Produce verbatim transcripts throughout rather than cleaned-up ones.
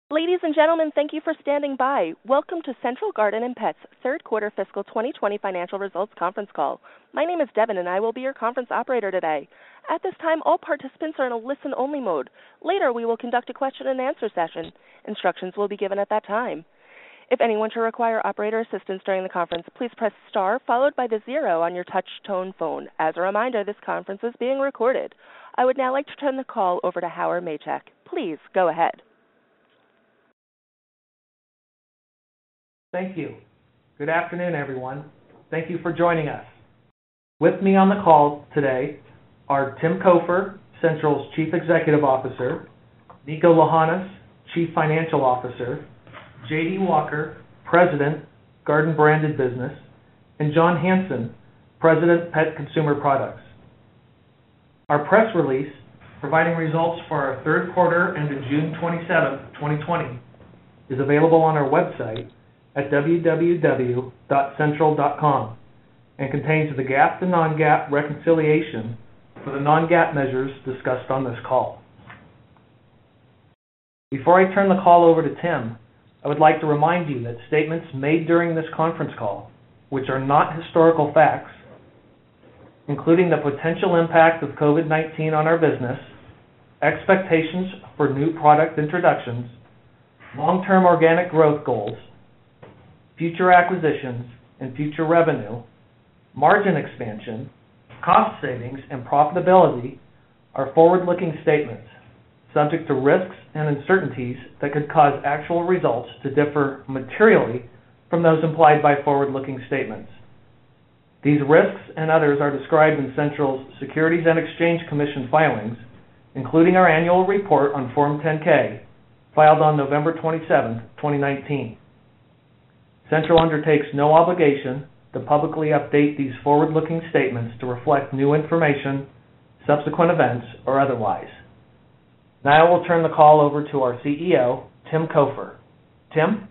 Ladies and gentlemen, thank you for standing by. Welcome to Central Garden and Pet's third quarter fiscal twenty twenty financial results conference call. My name is Devin, and I will be your conference operator today. At this time, all participants are in a listen-only mode. Later, we will conduct a question-and-answer session. Instructions will be given at that time. If anyone should require operator assistance during the conference, please press star followed by the zero on your touch-tone phone. As a reminder, this conference is being recorded. I would now like to turn the call over to Howard Machek. Please go ahead. Thank you. Good afternoon, everyone. Thank you for joining us. With me on the call today are Tim Cofer, Central's Chief Executive Officer, Niko Lahanas, Chief Financial Officer, J D Walker, President, Garden Branded Business, and John Hanson, President, Pet Consumer Products. Our press release providing results for our third quarter ended June twenty-seventh, twenty twenty is available on our website at w w w dot central dot com and contains the GAAP to non-GAAP reconciliation for the non-GAAP measures discussed on this call. Before I turn the call over to Tim, I would like to remind you that statements made during this conference call, which are not historical facts, including the potential impact of COVID nineteen on our business, expectations for new product introductions, long-term organic growth goals, future acquisitions and future revenue, margin expansion, cost savings, and profitability are forward-looking statements subject to risks and uncertainties that could cause actual results to differ materially from those implied by forward-looking statements. These risks and others are described in Central's Securities and Exchange Commission filings, including our annual report on Form ten K, filed on November twenty-seventh, twenty nineteen. Central undertakes no obligation to publicly update these forward-looking statements to reflect new information, subsequent events, or otherwise. Now I will turn the call over to our C E O, Tim Cofer. Tim?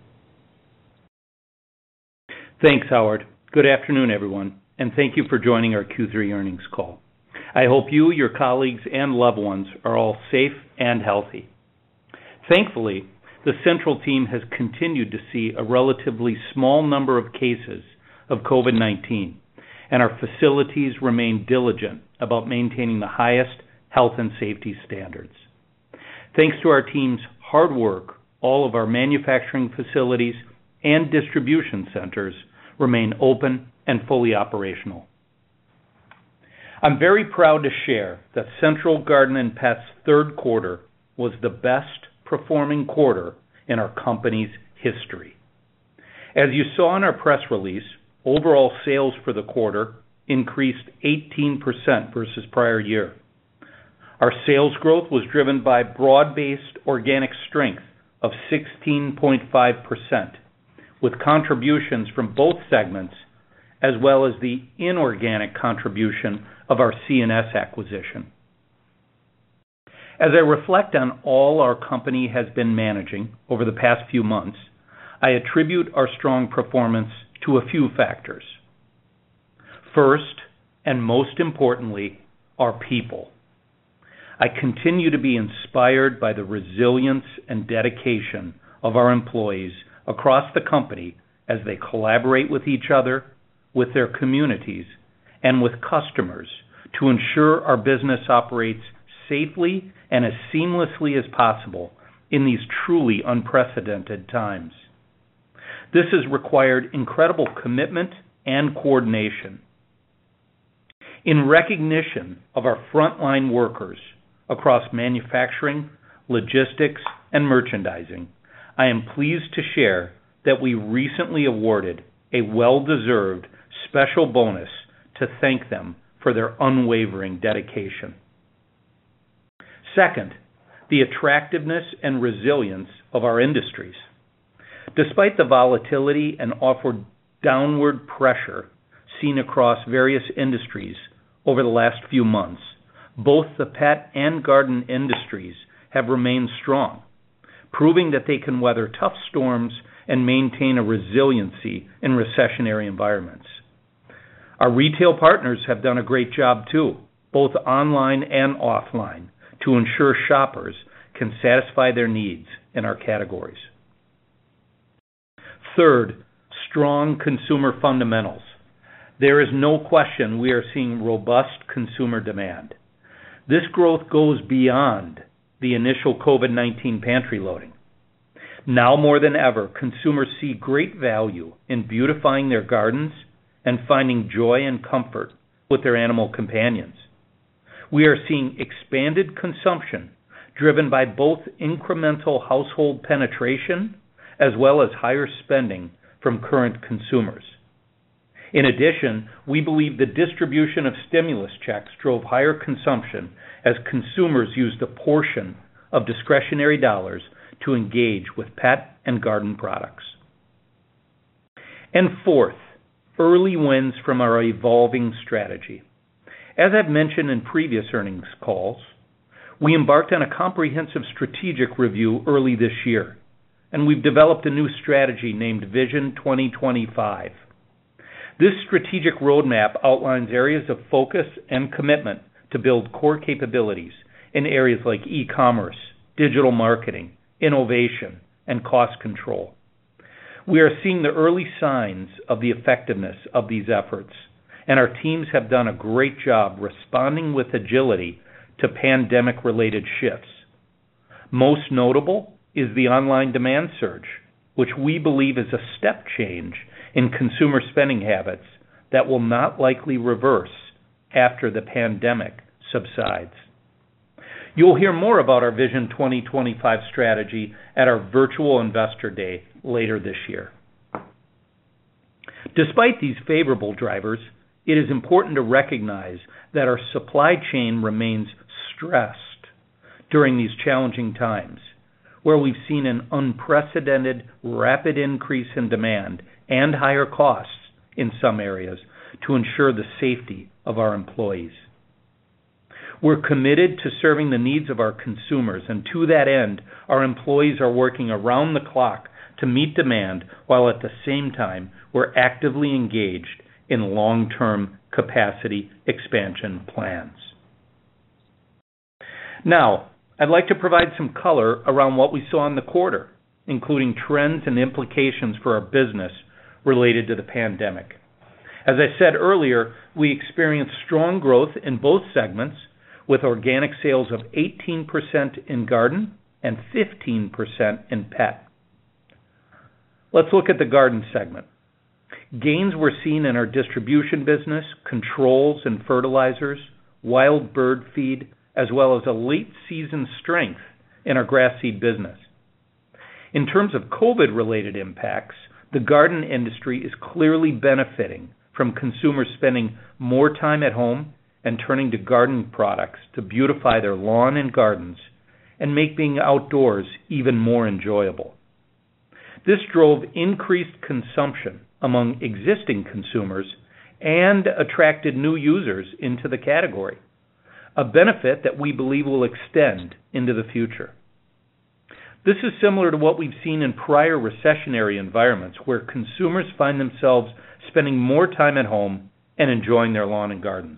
Thanks, Howard. Good afternoon, everyone, and thank you for joining our Q three earnings call. I hope you, your colleagues, and loved ones are all safe and healthy. Thankfully, the Central team has continued to see a relatively small number of cases of COVID nineteen, and our facilities remain diligent about maintaining the highest health and safety standards. Thanks to our team's hard work, all of our manufacturing facilities and distribution centers remain open and fully operational. I'm very proud to share that Central Garden and Pet's third quarter was the best performing quarter in our company's history. As you saw in our press release, overall sales for the quarter increased eighteen percent versus prior year. Our sales growth was driven by broad-based organic strength of sixteen point five percent, with contributions from both segments, as well as the inorganic contribution of our C and S acquisition. As I reflect on all our company has been managing over the past few months, I attribute our strong performance to a few factors. First, and most importantly, our people. I continue to be inspired by the resilience and dedication of our employees across the company as they collaborate with each other, with their communities, and with customers to ensure our business operates safely and as seamlessly as possible in these truly unprecedented times. This has required incredible commitment and coordination. In recognition of our frontline workers across manufacturing, logistics, and merchandising, I am pleased to share that we recently awarded a well-deserved special bonus to thank them for their unwavering dedication. Second, the attractiveness and resilience of our industries. Despite the volatility and upward downward pressure seen across various industries over the last few months, both the pet and garden industries have remained strong, proving that they can weather tough storms and maintain a resiliency in recessionary environments. Our retail partners have done a great job too, both online and offline, to ensure shoppers can satisfy their needs in our categories. Third, strong consumer fundamentals. There is no question we are seeing robust consumer demand. This growth goes beyond the initial COVID nineteen pantry loading. Now more than ever, consumers see great value in beautifying their gardens and finding joy and comfort with their animal companions. We are seeing expanded consumption driven by both incremental household penetration as well as higher spending from current consumers. In addition, we believe the distribution of stimulus checks drove higher consumption as consumers used a portion of discretionary dollars to engage with pet and garden products. And fourth, early wins from our evolving strategy. As I've mentioned in previous earnings calls, we embarked on a comprehensive strategic review early this year, and we've developed a new strategy named Vision twenty twenty-five. This strategic roadmap outlines areas of focus and commitment to build core capabilities in areas like e-commerce, digital marketing, innovation, and cost control. We are seeing the early signs of the effectiveness of these efforts, and our teams have done a great job responding with agility to pandemic-related shifts. Most notable is the online demand surge, which we believe is a step change in consumer spending habits that will not likely reverse after the pandemic subsides. You'll hear more about our Vision twenty twenty-five strategy at our virtual Investor Day later this year. Despite these favorable drivers, it is important to recognize that our supply chain remains stressed during these challenging times, where we've seen an unprecedented rapid increase in demand and higher costs in some areas to ensure the safety of our employees. We're committed to serving the needs of our consumers, and to that end, our employees are working around the clock to meet demand, while at the same time we're actively engaged in long-term capacity expansion plans. Now, I'd like to provide some color around what we saw in the quarter, including trends and implications for our business related to the pandemic. As I said earlier, we experienced strong growth in both segments, with organic sales of eighteen percent in garden and fifteen percent in pet. Let's look at the garden segment. Gains were seen in our distribution business, controls and fertilizers, wild bird feed, as well as a late season strength in our grass seed business. In terms of COVID-related impacts, the garden industry is clearly benefiting from consumers spending more time at home and turning to garden products to beautify their lawn and gardens and make being outdoors even more enjoyable. This drove increased consumption among existing consumers and attracted new users into the category, a benefit that we believe will extend into the future. This is similar to what we've seen in prior recessionary environments, where consumers find themselves spending more time at home and enjoying their lawn and gardens.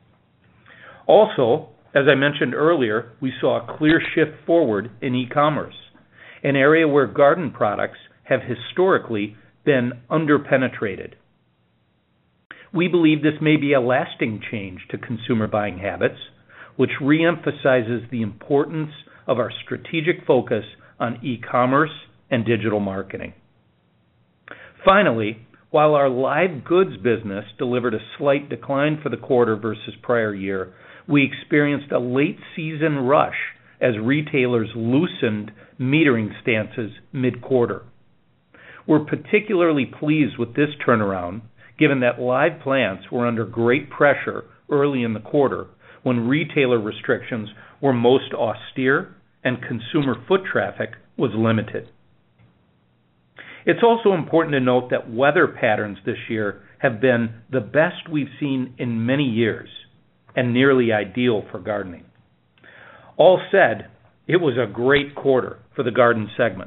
Also, as I mentioned earlier, we saw a clear shift forward in e-commerce, an area where garden products have historically been underpenetrated. We believe this may be a lasting change to consumer buying habits, which reemphasizes the importance of our strategic focus on e-commerce and digital marketing. Finally, while our live goods business delivered a slight decline for the quarter versus prior year, we experienced a late season rush as retailers loosened metering stances mid-quarter. We're particularly pleased with this turnaround, given that live plants were under great pressure early in the quarter when retailer restrictions were most austere and consumer foot traffic was limited. It's also important to note that weather patterns this year have been the best we've seen in many years and nearly ideal for gardening. All said, it was a great quarter for the garden segment.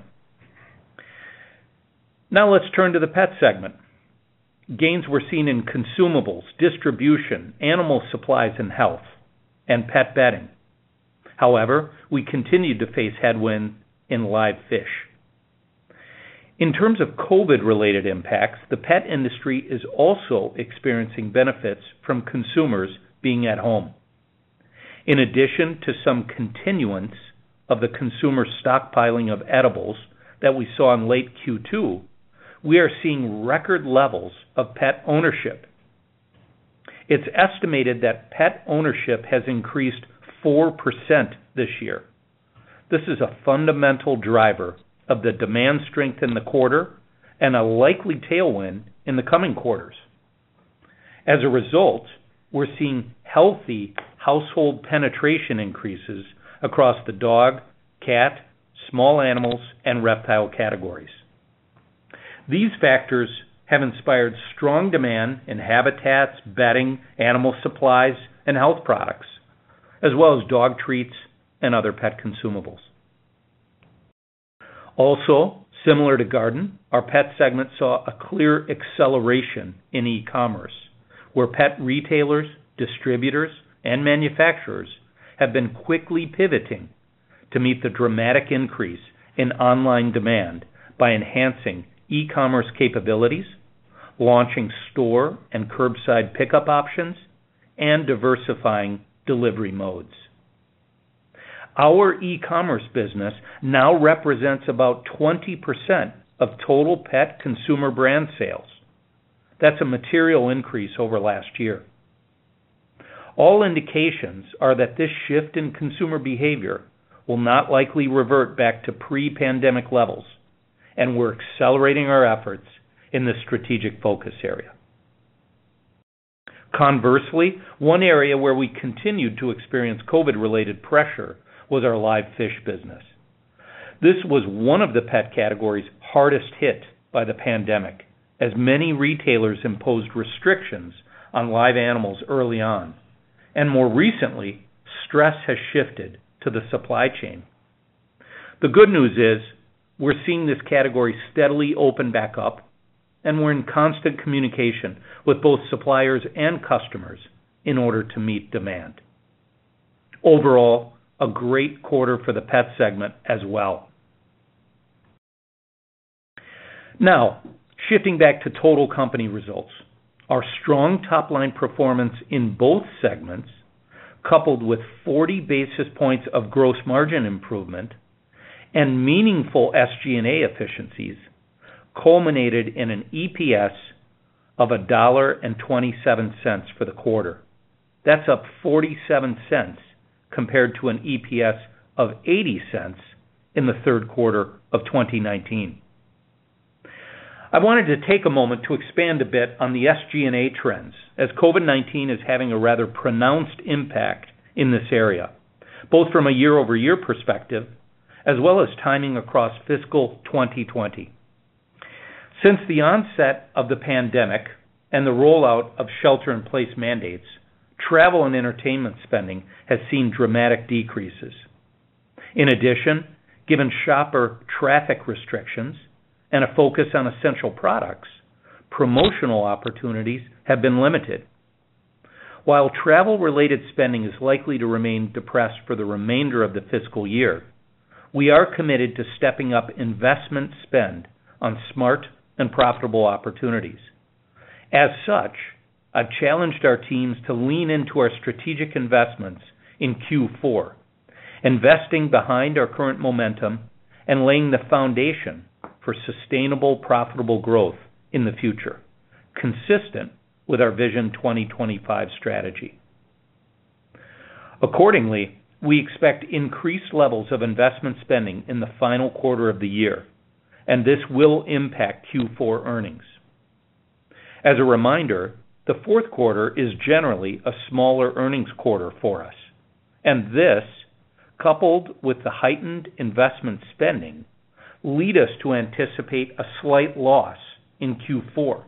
Now let's turn to the pet segment. Gains were seen in consumables, distribution, animal supplies and health, and pet bedding. However, we continued to face headwind in live fish. In terms of COVID-related impacts, the pet industry is also experiencing benefits from consumers being at home. In addition to some continuance of the consumer stockpiling of edibles that we saw in late Q two, we are seeing record levels of pet ownership. It's estimated that pet ownership has increased four percent this year. This is a fundamental driver of the demand strength in the quarter and a likely tailwind in the coming quarters. As a result, we're seeing healthy household penetration increases across the dog, cat, small animals, and reptile categories. These factors have inspired strong demand in habitats, bedding, animal supplies, and health products, as well as dog treats and other pet consumables. Also, similar to garden, our pet segment saw a clear acceleration in e-commerce, where pet retailers, distributors, and manufacturers have been quickly pivoting to meet the dramatic increase in online demand by enhancing e-commerce capabilities, launching store and curbside pickup options, and diversifying delivery modes. Our e-commerce business now represents about twenty percent of total pet consumer brand sales. That's a material increase over last year. All indications are that this shift in consumer behavior will not likely revert back to pre-pandemic levels, and we're accelerating our efforts in this strategic focus area. Conversely, one area where we continued to experience COVID-related pressure was our live fish business. This was one of the pet categories hardest hit by the pandemic, as many retailers imposed restrictions on live animals early on, and more recently, stress has shifted to the supply chain. The good news is we're seeing this category steadily open back up, and we're in constant communication with both suppliers and customers in order to meet demand. Overall, a great quarter for the pet segment as well. Now, shifting back to total company results, our strong top-line performance in both segments, coupled with forty basis points of gross margin improvement and meaningful S G and A efficiencies, culminated in an E P S of one dollar and twenty-seven cents for the quarter. That's up forty-seven cents compared to an E P S of eighty cents in the third quarter of twenty nineteen. I wanted to take a moment to expand a bit on the S G and A trends, as COVID nineteen is having a rather pronounced impact in this area, both from a year-over-year perspective as well as timing across fiscal twenty twenty. Since the onset of the pandemic and the rollout of shelter-in-place mandates, travel and entertainment spending has seen dramatic decreases. In addition, given shopper traffic restrictions and a focus on essential products, promotional opportunities have been limited. While travel-related spending is likely to remain depressed for the remainder of the fiscal year, we are committed to stepping up investment spend on smart and profitable opportunities. As such, I've challenged our teams to lean into our strategic investments in Q four, investing behind our current momentum and laying the foundation for sustainable, profitable growth in the future, consistent with our Vision twenty twenty-five strategy. Accordingly, we expect increased levels of investment spending in the final quarter of the year, and this will impact Q four earnings. As a reminder, the fourth quarter is generally a smaller earnings quarter for us, and this, coupled with the heightened investment spending, lead us to anticipate a slight loss in Q four.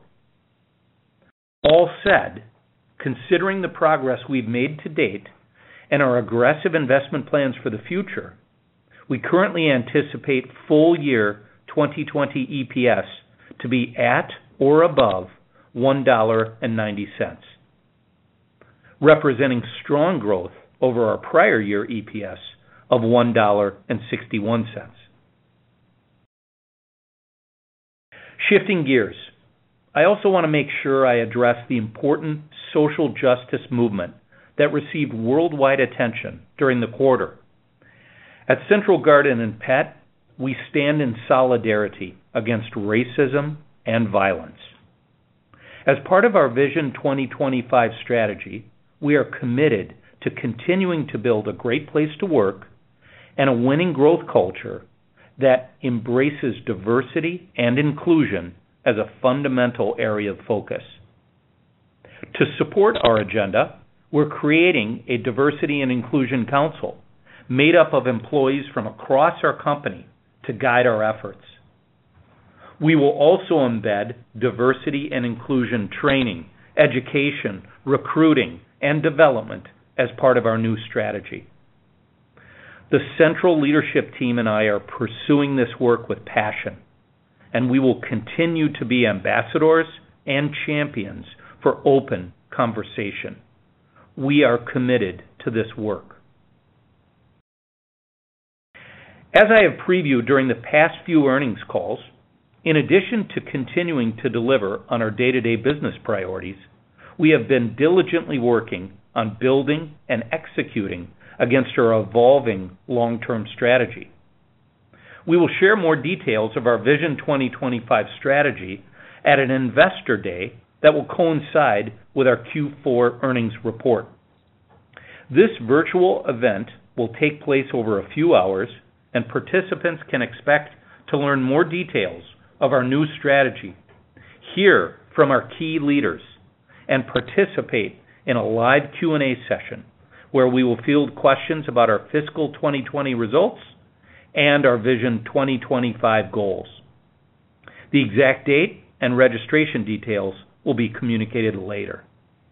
All said, considering the progress we've made to date and our aggressive investment plans for the future, we currently anticipate full year twenty twenty E P S to be at or above one dollar and ninety cents, representing strong growth over our prior year E P S of one dollar and sixty-one cents. Shifting gears, I also want to make sure I address the important social justice movement that received worldwide attention during the quarter. At Central Garden and Pet, we stand in solidarity against racism and violence. As part of our Vision twenty twenty-five strategy, we are committed to continuing to build a great place to work and a winning growth culture that embraces diversity and inclusion as a fundamental area of focus. To support our agenda, we're creating a Diversity and Inclusion Council made up of employees from across our company to guide our efforts. We will also embed diversity and inclusion training, education, recruiting, and development as part of our new strategy. The central leadership team and I are pursuing this work with passion, and we will continue to be ambassadors and champions for open conversation. We are committed to this work. As I have previewed during the past few earnings calls, in addition to continuing to deliver on our day-to-day business priorities, we have been diligently working on building and executing against our evolving long-term strategy. We will share more details of our Vision twenty twenty-five strategy at an Investor Day that will coincide with our Q four earnings report. This virtual event will take place over a few hours, and participants can expect to learn more details of our new strategy, hear from our key leaders, and participate in a live Q and A session where we will field questions about our fiscal twenty twenty results and our Vision twenty twenty-five goals. The exact date and registration details will be communicated later.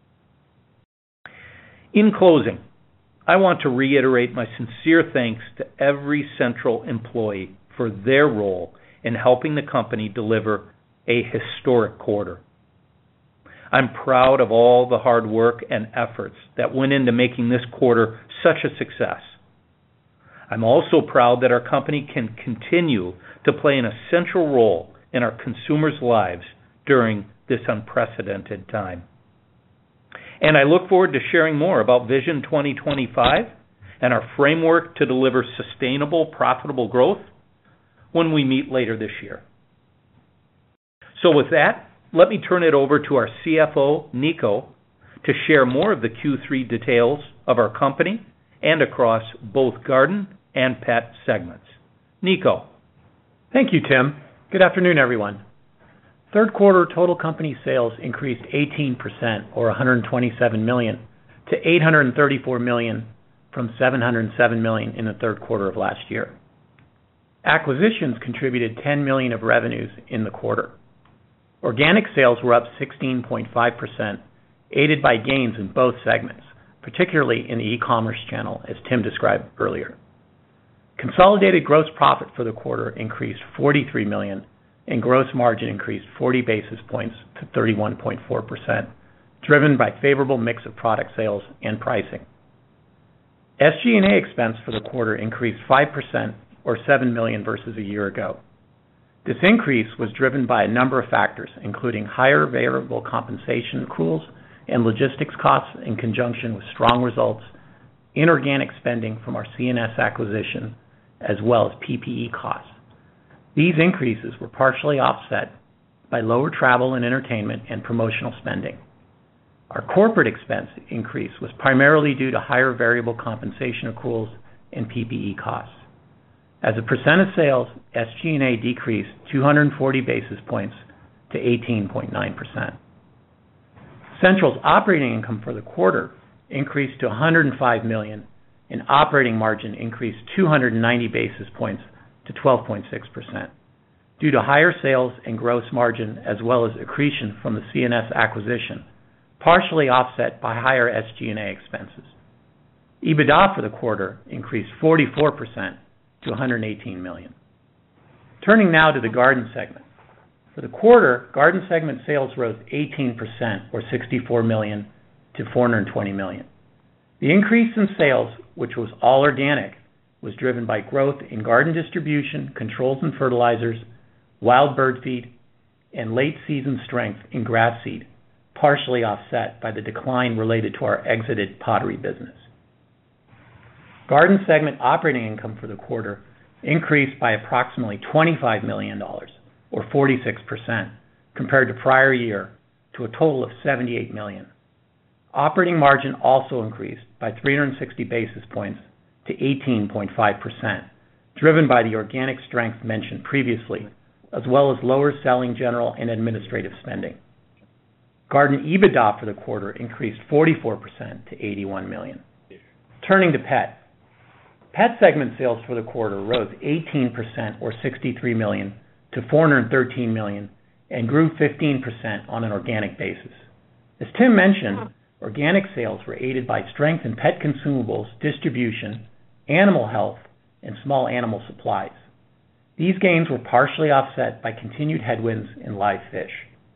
In closing, I want to reiterate my sincere thanks to every Central employee for their role in helping the company deliver a historic quarter. I'm proud of all the hard work and efforts that went into making this quarter such a success. I'm also proud that our company can continue to play an essential role in our consumers' lives during this unprecedented time. And I look forward to sharing more about Vision twenty twenty-five and our framework to deliver sustainable, profitable growth when we meet later this year. So with that, let me turn it over to our C F O, Niko, to share more of the Q three details of our company and across both Garden and Pet segments. Niko. Thank you, Tim. Good afternoon, everyone. Third quarter total company sales increased eighteen percent, or one hundred twenty-seven million dollars, to eight hundred thirty-four million dollars from seven hundred seven million dollars in the third quarter of last year. Acquisitions contributed ten million dollars of revenues in the quarter. Organic sales were up sixteen point five percent, aided by gains in both segments, particularly in the e-commerce channel, as Tim described earlier. Consolidated gross profit for the quarter increased forty-three million dollars, and gross margin increased forty basis points to thirty-one point four percent, driven by favorable mix of product sales and pricing. S G and A expense for the quarter increased five percent, or seven million dollars versus a year ago. This increase was driven by a number of factors, including higher variable compensation accruals and logistics costs in conjunction with strong results, inorganic spending from our C N S acquisition, as well as P P E costs. These increases were partially offset by lower travel and entertainment and promotional spending. Our corporate expense increase was primarily due to higher variable compensation accruals and P P E costs. As a percent of sales, S G and A decreased two hundred forty basis points to eighteen point nine percent. Central's operating income for the quarter increased to one hundred five million dollars, and operating margin increased two hundred ninety basis points to twelve point six percent, due to higher sales and gross margin as well as accretion from the C N S acquisition, partially offset by higher S G and A expenses. EBITDA for the quarter increased forty-four percent to one hundred eighteen million dollars. Turning now to the Garden segment. For the quarter, Garden segment sales rose eighteen percent, or sixty-four million dollars, to four hundred twenty million dollars. The increase in sales, which was all organic, was driven by growth in garden distribution, controls and fertilizers, wild bird feed, and late-season strength in grass seed, partially offset by the decline related to our exited pottery business. Garden segment operating income for the quarter increased by approximately twenty-five million dollars, or forty-six percent, compared to prior year, to a total of seventy-eight million dollars. Operating margin also increased by three hundred sixty basis points to eighteen point five percent, driven by the organic strength mentioned previously, as well as lower selling, general, and administrative spending. Garden EBITDA for the quarter increased forty-four percent to eighty-one million dollars. Turning to Pet. Pet segment sales for the quarter rose eighteen percent, or sixty-three million dollars, to four hundred thirteen million dollars, and grew fifteen percent on an organic basis. As Tim mentioned, organic sales were aided by strength in pet consumables, distribution, animal health, and small animal supplies. These gains were partially offset by continued headwinds in live fish.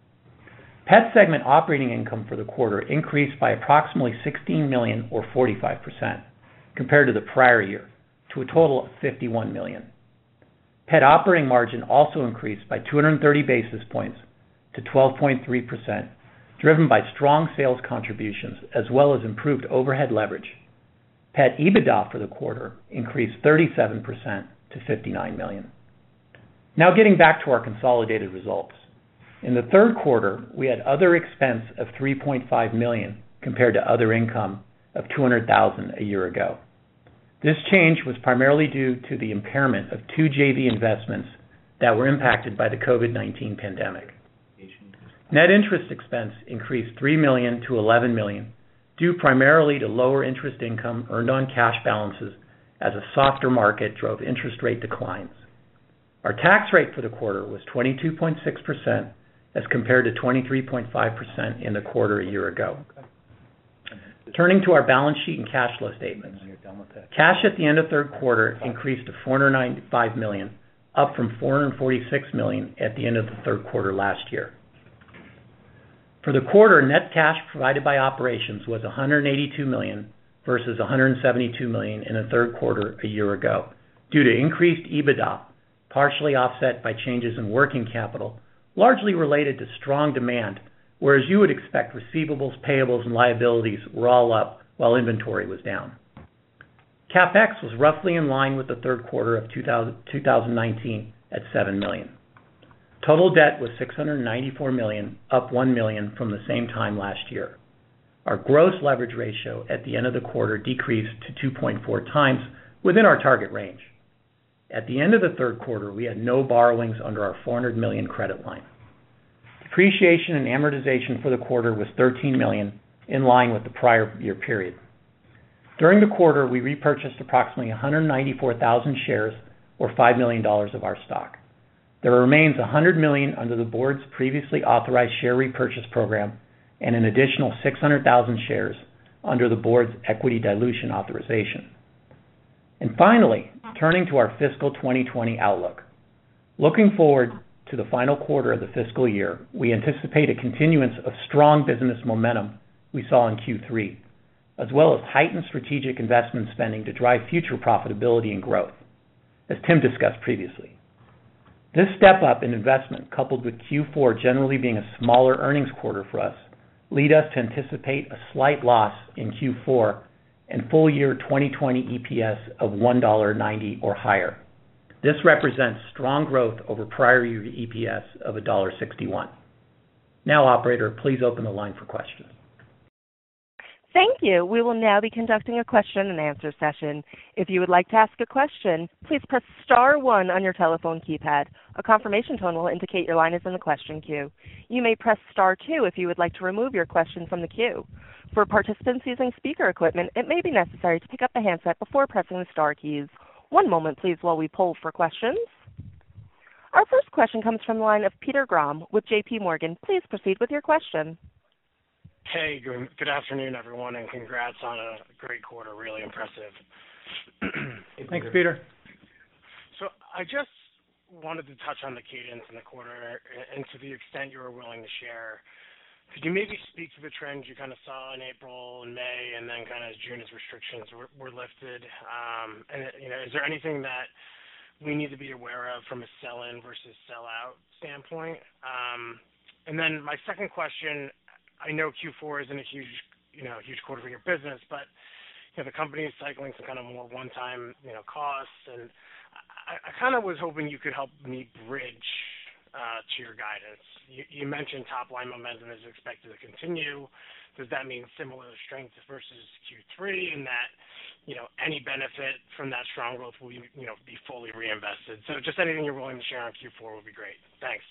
Pet segment operating income for the quarter increased by approximately sixteen million dollars, or forty-five percent, compared to the prior year, to a total of fifty-one million dollars. Pet operating margin also increased by two hundred thirty basis points to twelve point three percent, driven by strong sales contributions as well as improved overhead leverage. Pet EBITDA for the quarter increased thirty-seven percent to fifty-nine million dollars. Now getting back to our consolidated results. In the third quarter, we had other expense of three point five million dollars compared to other income of two hundred thousand dollars a year ago. This change was primarily due to the impairment of two J V investments that were impacted by the COVID nineteen pandemic. Net interest expense increased three million dollars to eleven million dollars, due primarily to lower interest income earned on cash balances as a softer market drove interest rate declines. Our tax rate for the quarter was twenty-two point six percent as compared to twenty-three point five percent in the quarter a year ago. Turning to our balance sheet and cash flow statements. Cash at the end of third quarter increased to four hundred ninety-five million dollars, up from four hundred forty-six million dollars at the end of the third quarter last year. For the quarter, net cash provided by operations was one hundred eighty-two million dollars versus one hundred seventy-two million dollars in the third quarter a year ago, due to increased EBITDA, partially offset by changes in working capital, largely related to strong demand, whereas you would expect receivables, payables, and liabilities were all up while inventory was down. CapEx was roughly in line with the third quarter of two thousand nineteen at seven million dollars. Total debt was six hundred ninety-four million dollars, up one million dollars from the same time last year. Our gross leverage ratio at the end of the quarter decreased to two point four times, within our target range. At the end of the third quarter, we had no borrowings under our four hundred million dollars credit line. Depreciation and amortization for the quarter was thirteen million dollars, in line with the prior year period. During the quarter, we repurchased approximately one hundred ninety-four thousand shares, or five million dollars of our stock. There remains one hundred million dollars under the board's previously authorized share repurchase program and an additional six hundred thousand shares under the board's equity dilution authorization. And finally, turning to our fiscal twenty twenty outlook. Looking forward to the final quarter of the fiscal year, we anticipate a continuance of strong business momentum we saw in Q three, as well as heightened strategic investment spending to drive future profitability and growth, as Tim discussed previously. This step up in investment, coupled with Q four generally being a smaller earnings quarter for us, lead us to anticipate a slight loss in Q four and full year twenty twenty E P S of one dollar ninety or higher. This represents strong growth over prior year E P S of one dollar sixty-one. Now, operator, please open the line for questions. Thank you. We will now be conducting a question and answer session. If you would like to ask a question, please press star one on your telephone keypad. A confirmation tone will indicate your line is in the question queue. You may press star two if you would like to remove your question from the queue. For participants using speaker equipment, it may be necessary to pick up the handset before pressing the star keys. One moment, please, while we poll for questions. Our first question comes from the line of Peter Grom with J P Morgan. Please proceed with your question. Hey, good, good afternoon, everyone, and congrats on a great quarter. Really impressive. Thanks, Peter. So I just wanted to touch on the cadence in the quarter, and to the extent you were willing to share, Could you maybe speak to the trends you kind of saw in April and May, and then kind of June as restrictions were, were lifted? Um, and you know, is there anything that we need to be aware of from a sell-in versus sell-out standpoint? Um, and then my second question, I know Q four isn't a huge, you know, huge quarter for your business, but you know, the company is cycling some kind of more one-time, you know, costs, and I, I kind of was hoping you could help me bridge uh, to your guidance. You, you mentioned top-line momentum is expected to continue. Does that mean similar strength versus Q three, and that, you know, any benefit from that strong growth will, you know, be fully reinvested? So just anything you're willing to share on Q four would be great. Thanks.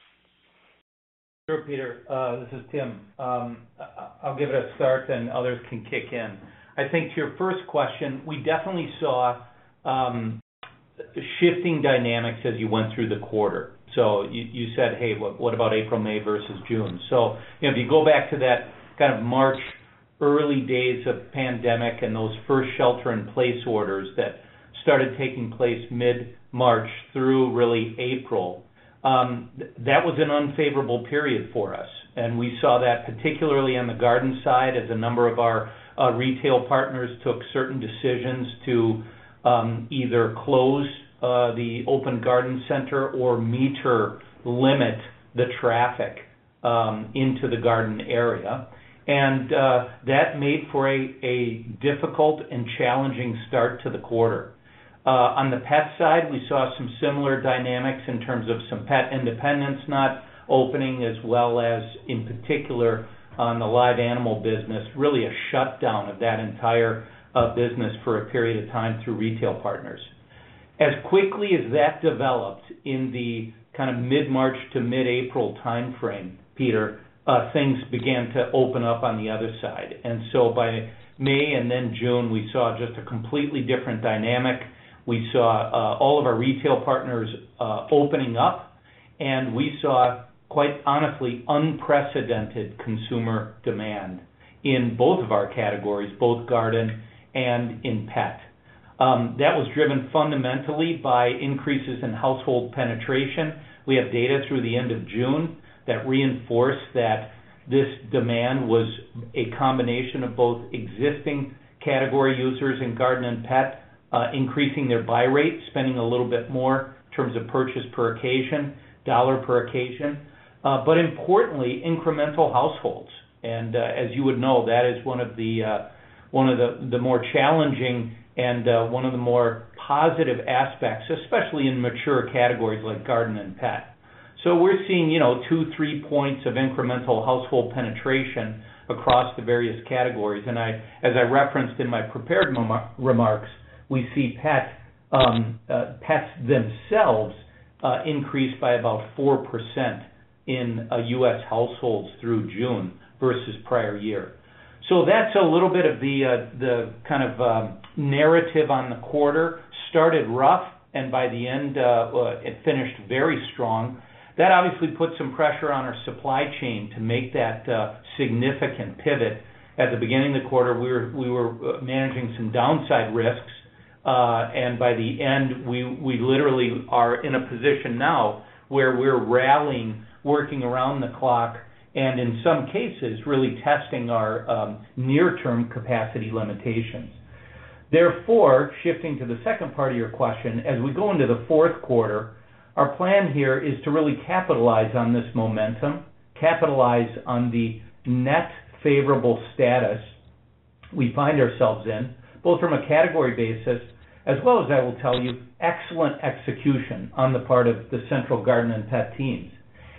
Sure, Peter. Uh, this is Tim. Um, I'll give it a start, and others can kick in. I think to your first question, we definitely saw um, shifting dynamics as you went through the quarter. So you, you said, hey, what, what about April, May versus June? So you know, if you go back to that kind of March, early days of pandemic and those first shelter-in-place orders that started taking place mid-March through really April, um, th- that was an unfavorable period for us. And we saw that particularly on the garden side as a number of our uh, retail partners took certain decisions to um, either close uh, the open garden center or meter limit the traffic um, into the garden area. And uh, that made for a, a difficult and challenging start to the quarter. Uh, on the pet side, we saw some similar dynamics in terms of some pet independents not opening, as well as, in particular, on the live animal business, really a shutdown of that entire uh, business for a period of time through retail partners. As quickly as that developed in the kind of mid-March to mid-April timeframe, Peter, Uh, things began to open up on the other side. And so by May and then June, we saw just a completely different dynamic. We saw uh, all of our retail partners uh, opening up, and we saw, quite honestly, unprecedented consumer demand in both of our categories, both garden and in pet. Um, that was driven fundamentally by increases in household penetration. We have data through the end of June that reinforced that this demand was a combination of both existing category users in garden and pet, uh, increasing their buy rate, spending a little bit more in terms of purchase per occasion, dollar per occasion, uh, but importantly, incremental households. And uh, as you would know, that is one of the uh, one of the, the more challenging and uh, one of the more positive aspects, especially in mature categories like garden and pet. So we're seeing, you know, two, three points of incremental household penetration across the various categories. And I, as I referenced in my prepared mom- remarks, we see pet um, uh, pets themselves uh, increase by about four percent in uh, U S households through June versus prior year. So that's a little bit of the uh, the kind of um, narrative on the quarter. Started rough, and by the end, uh, uh, it finished very strong. That obviously put some pressure on our supply chain to make that uh, significant pivot. At the beginning of the quarter, we were we were managing some downside risks, uh, and by the end, we we literally are in a position now where we're rallying, working around the clock, and in some cases, really testing our um, near-term capacity limitations. Therefore, shifting to the second part of your question, as we go into the fourth quarter, our plan here is to really capitalize on this momentum, capitalize on the net favorable status we find ourselves in, both from a category basis, as well as, I will tell you, excellent execution on the part of the Central Garden and Pet teams.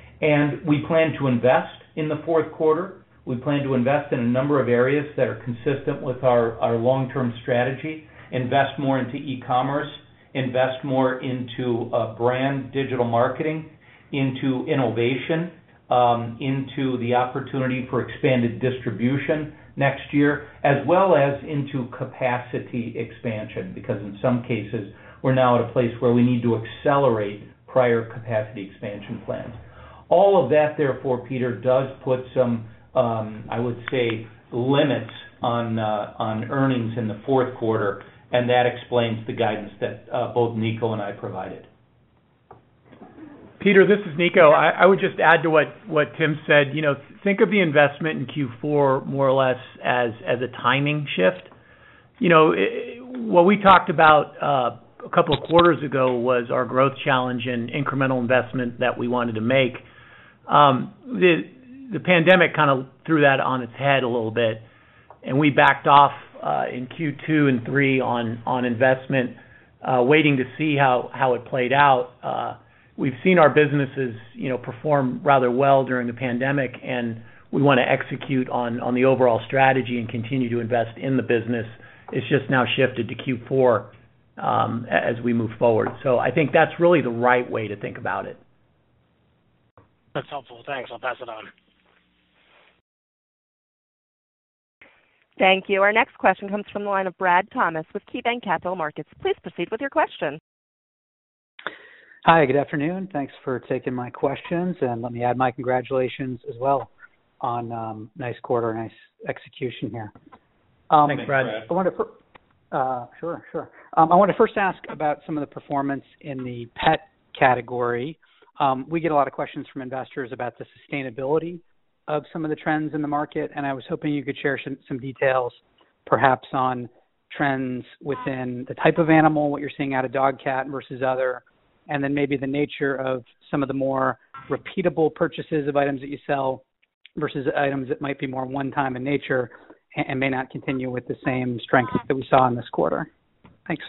And we plan to invest in the fourth quarter. We plan to invest in a number of areas that are consistent with our, our long-term strategy, invest more into e-commerce, invest more into uh, brand digital marketing, into innovation, um, into the opportunity for expanded distribution next year, as well as into capacity expansion, because in some cases we're now at a place where we need to accelerate prior capacity expansion plans. All of that, therefore, Peter, does put some, um, I would say, limits on uh, on earnings in the fourth quarter, and that explains the guidance that uh, both Nico and I provided. Peter, this is Nico. I, I would just add to what, what Tim said. You know, think of the investment in Q four more or less as as a timing shift. You know, it, what we talked about uh, a couple of quarters ago was our growth challenge and incremental investment that we wanted to make. Um, the the pandemic kind of threw that on its head a little bit, and we backed off uh, in Q two and three on on investment, uh, waiting to see how how it played out. Uh, We've seen our businesses, you know, perform rather well during the pandemic, and we want to execute on, on the overall strategy and continue to invest in the business. It's just now shifted to Q four um, as we move forward. So I think that's really the right way to think about it. That's helpful. Thanks. I'll pass it on. Thank you. Our next question comes from the line of Brad Thomas with KeyBanc Capital Markets. Please proceed with your question. Hi, good afternoon. Thanks for taking my questions, and let me add my congratulations as well on um, nice quarter, nice execution here. Um, Thanks, Brad. I want to, uh, sure, sure. Um, I want to first ask about some of the performance in the pet category. Um, we get a lot of questions from investors about the sustainability of some of the trends in the market, and I was hoping you could share some, some details, perhaps on trends within the type of animal, what you're seeing out of dog, cat versus other, and then maybe the nature of some of the more repeatable purchases of items that you sell versus items that might be more one-time in nature and, and may not continue with the same strength that we saw in this quarter. Thanks.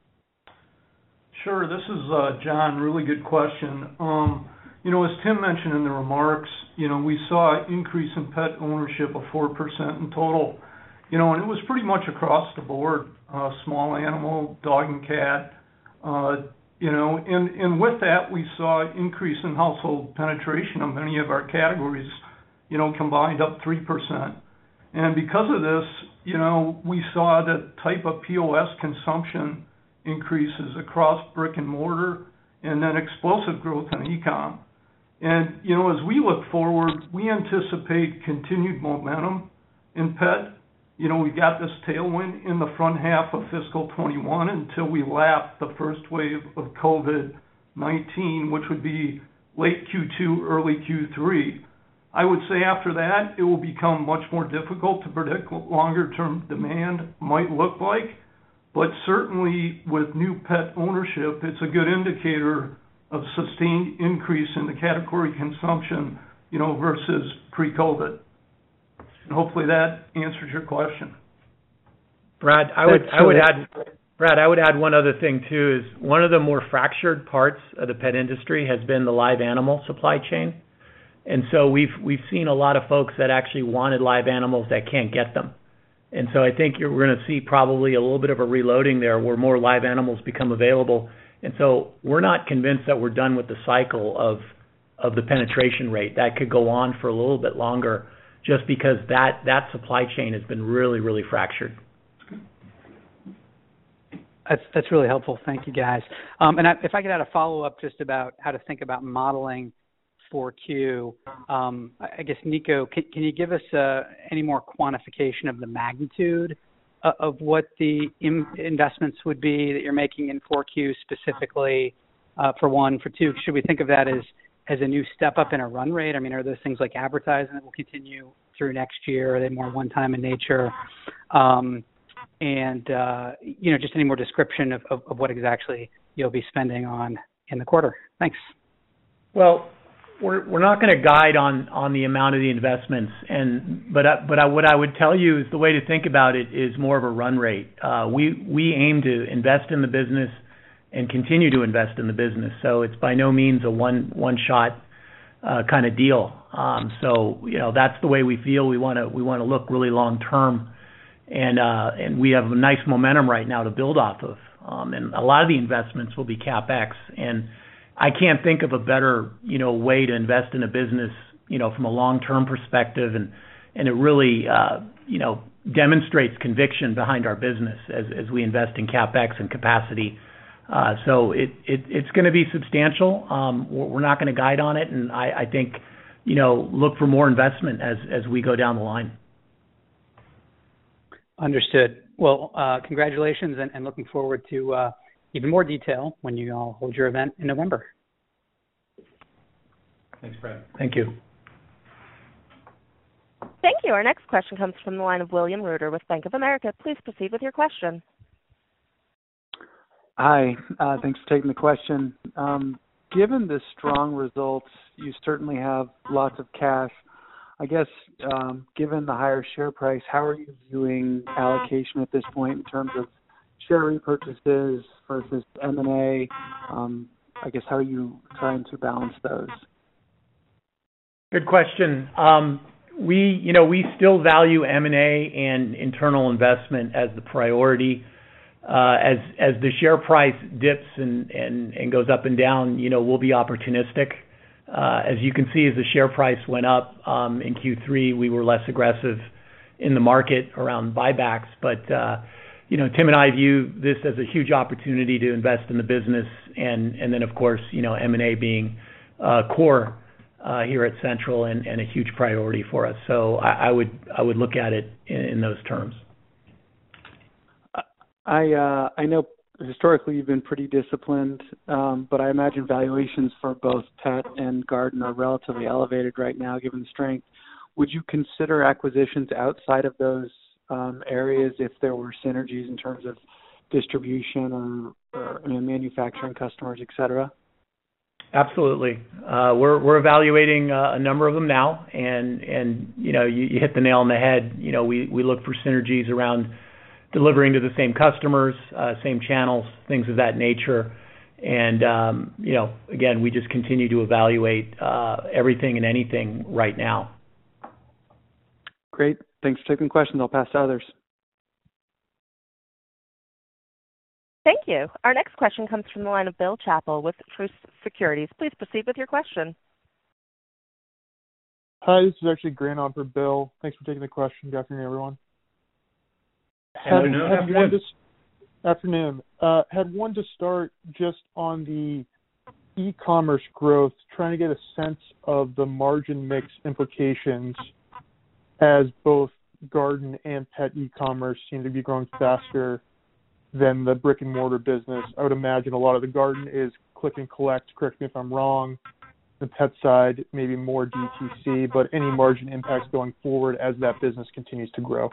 Sure. This is uh, John. Really good question. Um, you know, as Tim mentioned in the remarks, you know, we saw an increase in pet ownership of four percent in total. You know, and it was pretty much across the board, uh, small animal, dog and cat, uh, You know, and, and with that, we saw an increase in household penetration of many of our categories, you know, combined up three percent. And because of this, you know, we saw the type of P O S consumption increases across brick and mortar and then explosive growth in e-com. And, you know, as we look forward, we anticipate continued momentum in pet. You know, we got this tailwind in the front half of fiscal twenty-one until we lap the first wave of COVID nineteen, which would be late Q two, early Q three. I would say after that, it will become much more difficult to predict what longer-term demand might look like. But certainly with new pet ownership, it's a good indicator of sustained increase in the category consumption, you know, versus pre-COVID. And hopefully that answers your question. Brad, I would I would add Brad, I would add one other thing too, is one of the more fractured parts of the pet industry has been the live animal supply chain. And so we've we've seen a lot of folks that actually wanted live animals that can't get them. And so I think you're, we're going to see probably a little bit of a reloading there where more live animals become available. And so we're not convinced that we're done with the cycle of of the penetration rate. That could go on for a little bit longer, just because that, that supply chain has been really, really fractured. That's that's really helpful. Thank you, guys. Um, and I, if I could add a follow-up just about how to think about modeling four Q, um, I guess, Nico, can, can you give us uh, any more quantification of the magnitude uh, of what the im- investments would be that you're making in four Q specifically, uh, for one? For two, should we think of that as as a new step up in a run rate? I mean, are those things like advertising that will continue through next year? Are they more one-time in nature? Um, and, uh, you know, just any more description of, of, of what exactly you'll be spending on in the quarter. Thanks. Well, we're we're not going to guide on, on the amount of the investments, and but I, but I, what I would tell you is the way to think about it is more of a run rate. Uh, we we aim to invest in the business and continue to invest in the business. So it's by no means a one one shot uh, kind of deal. Um, so you know that's the way we feel. We want to we want to look really long term, and uh, and we have a nice momentum right now to build off of. Um, and a lot of the investments will be CapEx, and I can't think of a better you know way to invest in a business you know from a long term perspective, and and it really uh, you know demonstrates conviction behind our business as as we invest in CapEx and capacity. Uh, so it, it it's going to be substantial. Um, we're, we're not going to guide on it, and I, I think, you know, look for more investment as as we go down the line. Understood. Well, uh, congratulations, and, and looking forward to uh, even more detail when you all hold your event in November. Thanks, Brad. Thank you. Thank you. Our next question comes from the line of William Reuter with Bank of America. Please proceed with your question. Hi. Uh, thanks for taking the question. Um, given the strong results, you certainly have lots of cash. I guess, um, given the higher share price, how are you viewing allocation at this point in terms of share repurchases versus M and A? Um, I guess, how are you trying to balance those? Good question. Um, we, you know, we still value M and A and internal investment as the priority. Uh, as as the share price dips and, and, and goes up and down, you know, we'll be opportunistic. Uh, as you can see, as the share price went up um, in Q three, we were less aggressive in the market around buybacks. But, uh, you know, Tim and I view this as a huge opportunity to invest in the business. And, and then, of course, you know, M and A being uh, core uh, here at Central and, and a huge priority for us. So I, I would I would look at it in, in those terms. I uh, I know historically you've been pretty disciplined, um, but I imagine valuations for both pet and garden are relatively elevated right now given the strength. Would you consider acquisitions outside of those um, areas if there were synergies in terms of distribution or, or you know, manufacturing customers, et cetera? Absolutely. Uh, we're we're evaluating uh, a number of them now, and and you know you, you hit the nail on the head. You know we, we look for synergies around delivering to the same customers, uh, same channels, things of that nature. And, um, you know, again, we just continue to evaluate uh, everything and anything right now. Great. Thanks for taking the questions. I'll pass to others. Thank you. Our next question comes from the line of Bill Chappell with Truist Securities. Please proceed with your question. Hi, this is actually Grant on for Bill. Thanks for taking the question. Good afternoon, everyone. Afternoon. Had, had afternoon. One to, afternoon. Uh, had one to start just on the e-commerce growth, trying to get a sense of the margin mix implications as both garden and pet e-commerce seem to be growing faster than the brick and mortar business. I would imagine a lot of the garden is click and collect. Correct me if I'm wrong. The pet side, maybe more D T C, but any margin impacts going forward as that business continues to grow?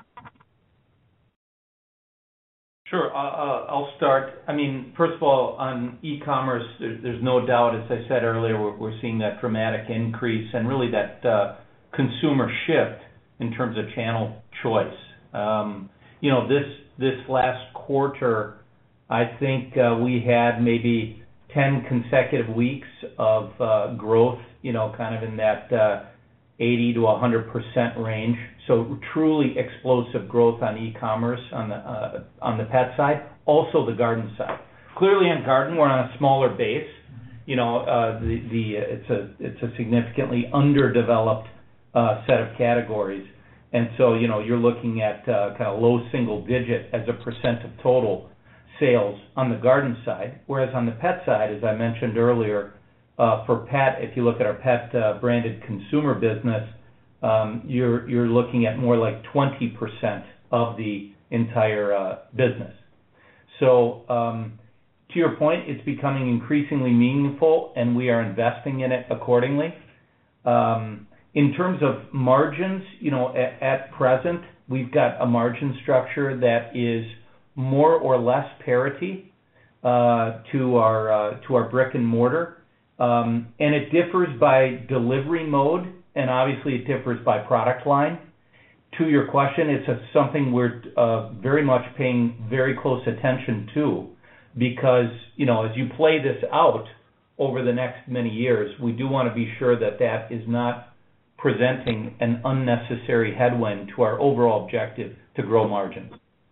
Sure. Uh, uh, I'll start. I mean, first of all, on e-commerce, there, there's no doubt, as I said earlier, we're, we're seeing that dramatic increase and really that uh, consumer shift in terms of channel choice. Um, you know, this this last quarter, I think uh, we had maybe ten consecutive weeks of uh, growth, you know, kind of in that uh, eighty to one hundred percent range. So truly explosive growth on e-commerce on the uh, on the pet side, also the garden side. Clearly on garden, we're on a smaller base. You know, uh, the the it's a it's a significantly underdeveloped uh, set of categories, and so you know you're looking at uh, kind of low single digit as a percent of total sales on the garden side. Whereas on the pet side, as I mentioned earlier, uh, for pet, if you look at our pet uh, branded consumer business, um, you're you're looking at more like twenty percent of the entire uh, business. So um, to your point, it's becoming increasingly meaningful, and we are investing in it accordingly. Um, in terms of margins, you know, at, at present, we've got a margin structure that is more or less parity uh, to our uh, to our brick and mortar, um, and it differs by delivery mode, and obviously it differs by product line. To your question, it's a, something we're uh, very much paying very close attention to, because you know as you play this out over the next many years, we do want to be sure that that is not presenting an unnecessary headwind to our overall objective to grow margins.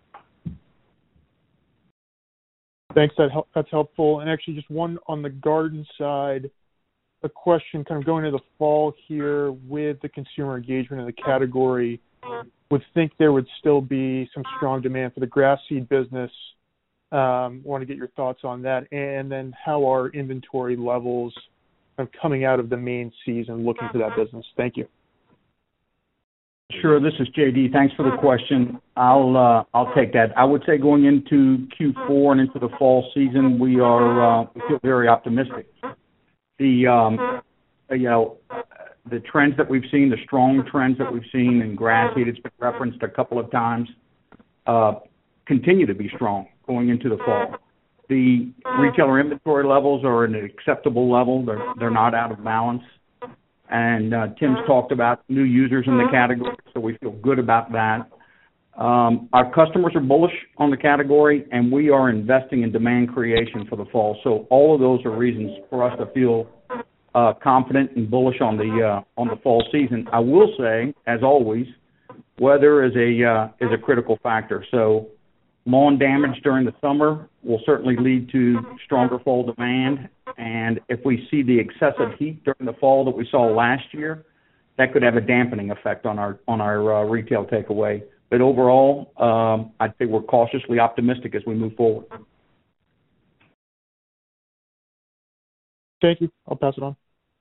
Thanks, that hel- that's helpful. And actually just one on the garden side, a question kind of going into the fall here with the consumer engagement in the category, would think there would still be some strong demand for the grass seed business. Um, want to get your thoughts on that. And then how are inventory levels of coming out of the main season looking for that business? Thank you. Sure, this is J D. Thanks for the question. I'll uh, I'll take that. I would say going into Q four and into the fall season, we are uh, we feel very optimistic. The um, you know, the trends that we've seen, the strong trends that we've seen in grass seed, it's been referenced a couple of times, uh, continue to be strong going into the fall. The retailer inventory levels are at an acceptable level. They're, they're not out of balance. And uh, Tim's talked about new users in the category, so we feel good about that. Um, our customers are bullish on the category, and we are investing in demand creation for the fall. So all of those are reasons for us to feel uh, confident and bullish on the uh, on the fall season. I will say, as always, weather is a uh, is a critical factor. So lawn damage during the summer will certainly lead to stronger fall demand. And if we see the excessive heat during the fall that we saw last year, that could have a dampening effect on our on our uh, retail takeaway. But overall, um, I'd say we're cautiously optimistic as we move forward. Thank you. I'll pass it on.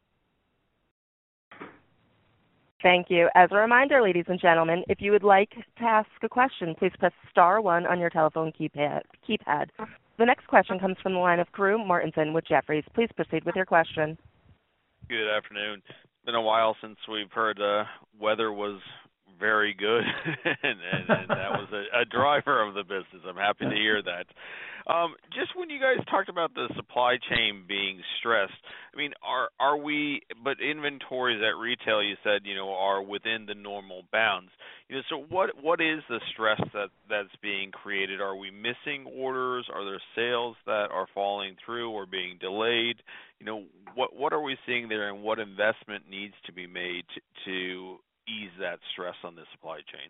Thank you. As a reminder, ladies and gentlemen, if you would like to ask a question, please press star one on your telephone keypad. keypad. The next question comes from the line of Drew Martinson with Jefferies. Please proceed with your question. Good afternoon. It's been a while since we've heard uh, weather was very good, and, and, and that was a, a driver of the business. I'm happy to hear that. Um, just when you guys talked about the supply chain being stressed, I mean, are are we? But inventories at retail, you said, you know, are within the normal bounds. You know, so what what is the stress that that's being created? Are we missing orders? Are there sales that are falling through or being delayed? You know, what what are we seeing there, and what investment needs to be made to, to ease that stress on the supply chain?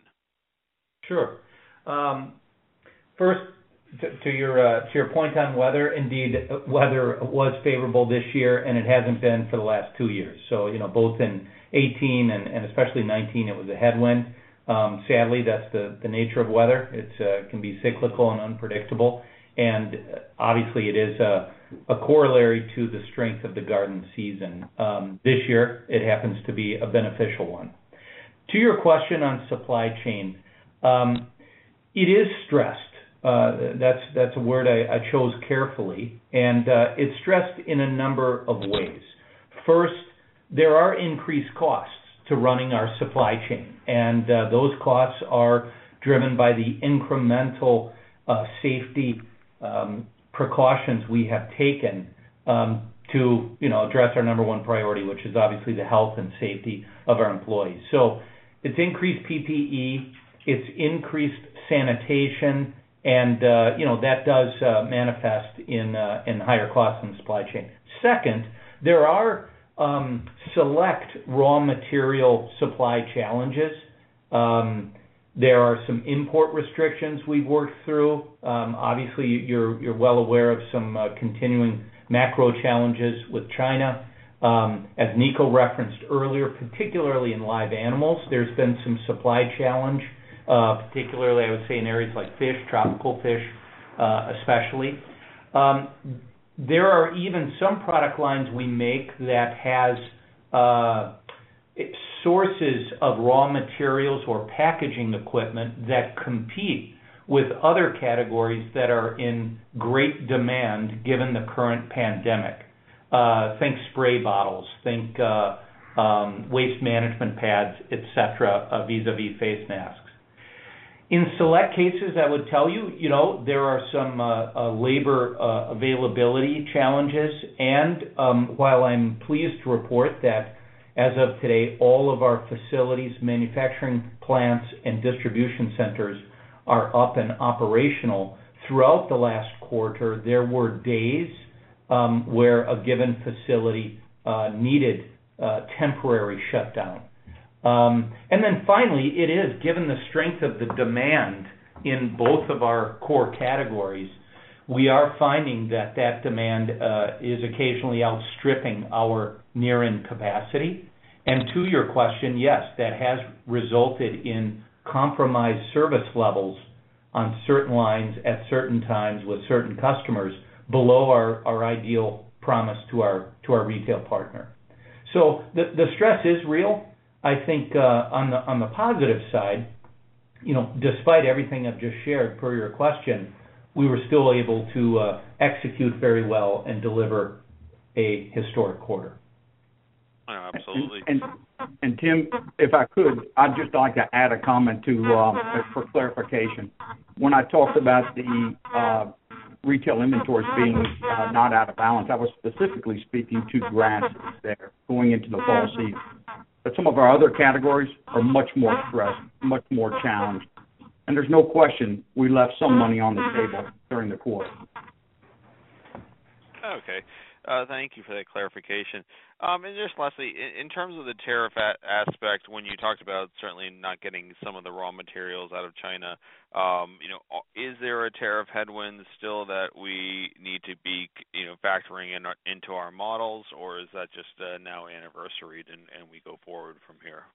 Sure. Um, first, to, to your uh, to your point on weather, indeed, weather was favorable this year, and it hasn't been for the last two years. So, you know, both in eighteen and, and especially nineteen, it was a headwind. Um, sadly, that's the, the nature of weather. It uh, can be cyclical and unpredictable, and obviously it is a, a corollary to the strength of the garden season. Um, this year, it happens to be a beneficial one. To your question on supply chain, um, it is stressed. Uh, that's that's a word I, I chose carefully, and uh, it's stressed in a number of ways. First, there are increased costs to running our supply chain, and uh, those costs are driven by the incremental uh, safety um, precautions we have taken um, to, you know, address our number one priority, which is obviously the health and safety of our employees. So it's increased P P E, it's increased sanitation, and uh, you know that does uh, manifest in uh, in higher costs in the supply chain. Second, there are um, select raw material supply challenges. Um, there are some import restrictions we've worked through. Um, obviously, you're you're well aware of some uh, continuing macro challenges with China. Um, as Nico referenced earlier, particularly in live animals, there's been some supply challenge, uh, particularly I would say in areas like fish, tropical fish uh, especially. Um, there are even some product lines we make that has uh, sources of raw materials or packaging equipment that compete with other categories that are in great demand given the current pandemic. Uh, think spray bottles, think uh, um, waste management pads, et cetera, uh, vis-a-vis face masks. In select cases, I would tell you, you know, there are some uh, uh, labor uh, availability challenges, and um, while I'm pleased to report that as of today, all of our facilities, manufacturing plants, and distribution centers are up and operational, throughout the last quarter, there were days Um, where a given facility uh, needed uh, temporary shutdown. Um, and then finally, it is, given the strength of the demand in both of our core categories, we are finding that that demand uh, is occasionally outstripping our near-in capacity. And to your question, yes, that has resulted in compromised service levels on certain lines at certain times with certain customers, below our, our ideal promise to our to our retail partner. So the the stress is real. I think uh, on the on the positive side, you know, despite everything I've just shared per your question, we were still able to uh, execute very well and deliver a historic quarter. Oh, absolutely. And, and, and Tim, if I could, I'd just like to add a comment to um, for clarification. When I talked about the uh, retail inventories being uh, not out of balance, I was specifically speaking to grasses there going into the fall season. But some of our other categories are much more stressed, much more challenged. And there's no question we left some money on the table during the quarter. Okay. Uh, thank you for that clarification. Um, and just lastly, in, in terms of the tariff a- aspect, when you talked about certainly not getting some of the raw materials out of China, um, you know, is there a tariff headwind still that we need to be, you know, factoring in our, into our models, or is that just uh, now anniversaried and, and we go forward from here?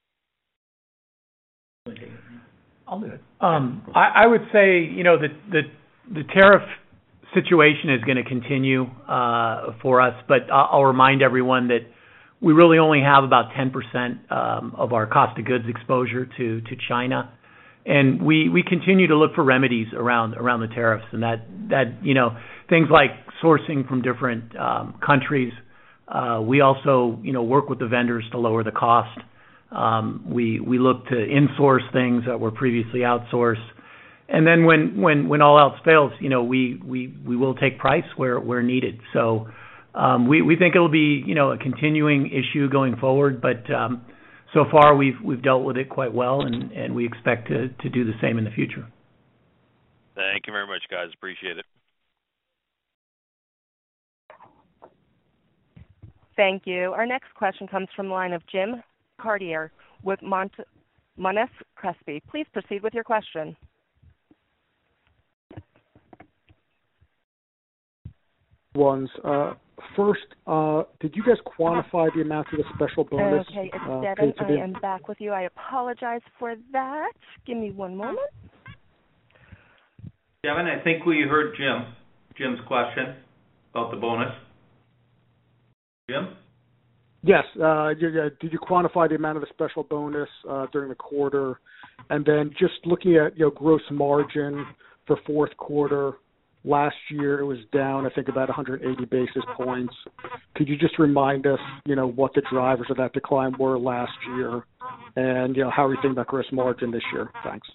I'll do it. Um, I, I would say, you know, the the, the tariff situation is going to continue uh, for us, but I'll, I'll remind everyone that we really only have about ten percent um, of our cost of goods exposure to, to China, and we, we continue to look for remedies around around the tariffs, and that, that you know, things like sourcing from different um, countries. Uh, we also, you know, work with the vendors to lower the cost. Um, we we look to in-source things that were previously outsourced. And then when, when, when all else fails, you know, we, we, we will take price where, where needed. So um, we, we think it'll be, you know, a continuing issue going forward. But um, so far we've we've dealt with it quite well, and, and we expect to, to do the same in the future. Thank you very much, guys. Appreciate it. Thank you. Our next question comes from the line of Jim Cartier with Mont- Monness Crespi. Please proceed with your question. Ones. Uh, first, uh, did you guys quantify the amount of the special bonus? Okay, it's uh, Devin. paid I today? am back with you. I apologize for that. Give me one moment. Devin, I think we heard Jim. Jim's question about the bonus. Jim? Yes. Uh, you- you- did you quantify the amount of the special bonus uh, during the quarter? And then just looking at, you know, gross margin for fourth quarter. Last year it was down, I think, about one hundred eighty basis points. Could you just remind us, you know, what the drivers of that decline were last year, and, you know, how are you thinking about gross margin this year? Thanks.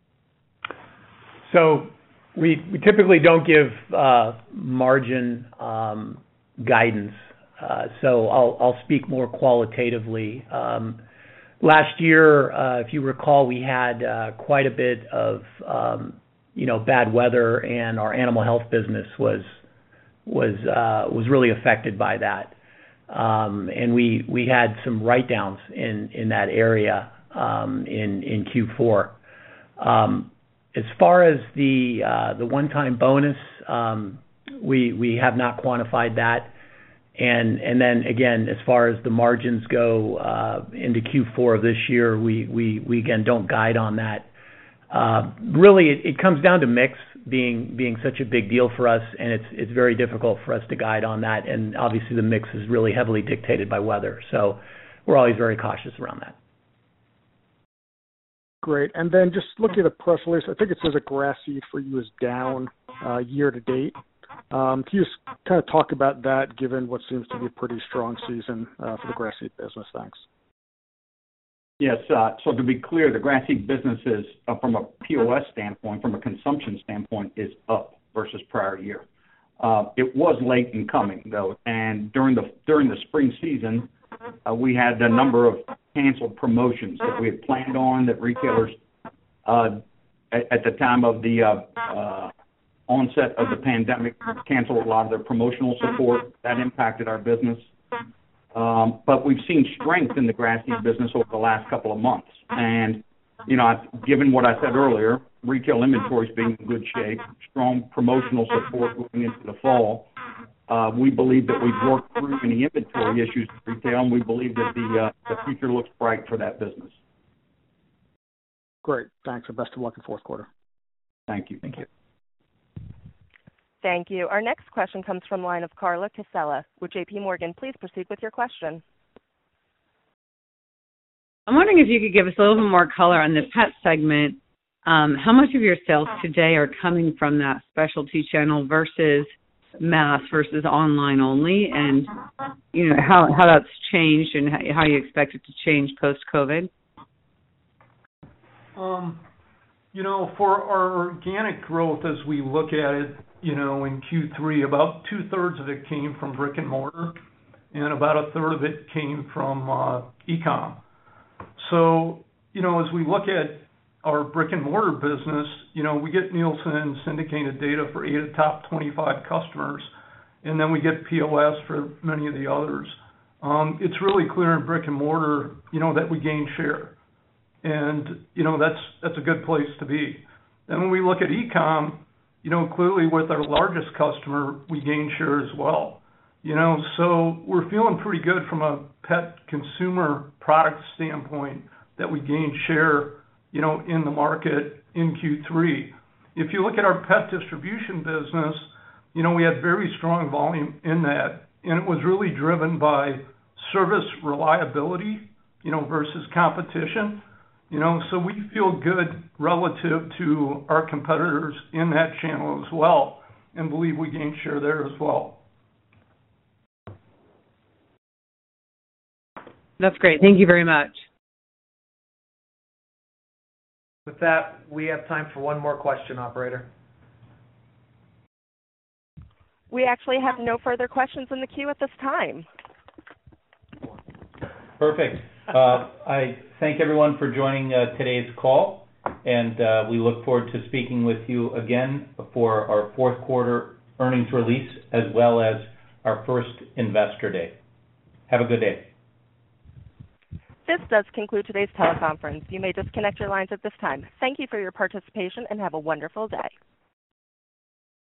So we we typically don't give uh, margin um, guidance. Uh, so I'll I'll speak more qualitatively. Um, last year, uh, if you recall, we had uh, quite a bit of um, you know, bad weather, and our animal health business was was uh, was really affected by that. Um, and we we had some write-downs in in that area um, in in Q four. Um, as far as the uh, the one-time bonus, um, we we have not quantified that. And and then again, as far as the margins go uh, into Q four of this year, we we we again don't guide on that. Uh, really, it, it comes down to mix being being such a big deal for us, and it's it's very difficult for us to guide on that. And obviously, the mix is really heavily dictated by weather, so we're always very cautious around that. Great. And then just looking at the press release, I think it says that grass seed for you is down uh, year to date. Um, can you just kind of talk about that, given what seems to be a pretty strong season uh, for the grass seed business? Thanks. Yes. Uh, so to be clear, the grass seed business is, uh, from a P O S standpoint, from a consumption standpoint, is up versus prior year. Uh, it was late in coming, though, and during the during the spring season, uh, we had a number of canceled promotions that we had planned on that retailers, uh, at, at the time of the uh, uh, onset of the pandemic, canceled a lot of their promotional support. That impacted our business. Um, but we've seen strength in the grass seed business over the last couple of months. And, you know, given what I said earlier, retail inventories being in good shape, strong promotional support going into the fall, uh, we believe that we've worked through any inventory issues in retail, and we believe that the, uh, the future looks bright for that business. Great. Thanks, and best of luck in fourth quarter. Thank you. Thank you. Thank you. Our next question comes from the line of Carla Casella with J P Morgan. Please proceed with your question. I'm wondering if you could give us a little bit more color on the pet segment. Um, how much of your sales today are coming from that specialty channel versus mass versus online only, and you know how how that's changed and how you expect it to change post-COVID? Um, you know, for our organic growth, as we look at it, you know, in Q three, about two-thirds of it came from brick and mortar, and about a third of it came from uh, e-com. So, you know, as we look at our brick and mortar business, you know, we get Nielsen syndicated data for eight of the top twenty-five customers, and then we get P O S for many of the others. Um, it's really clear in brick and mortar, you know, that we gain share. And, you know, that's that's a good place to be. Then when we look at e-com, you know, clearly with our largest customer, we gain share as well. You know, so we're feeling pretty good from a pet consumer product standpoint that we gained share, you know, in the market in Q three. If you look at our pet distribution business, you know, we had very strong volume in that, and it was really driven by service reliability, you know, versus competition. You know, so we feel good relative to our competitors in that channel as well, and believe we gained share there as well. That's great. Thank you very much. With that, we have time for one more question, operator. We actually have no further questions in the queue at this time. Perfect. Uh, I thank everyone for joining uh, today's call, and uh, we look forward to speaking with you again for our fourth quarter earnings release, as well as our first Investor Day. Have a good day. This does conclude today's teleconference. You may disconnect your lines at this time. Thank you for your participation and have a wonderful day.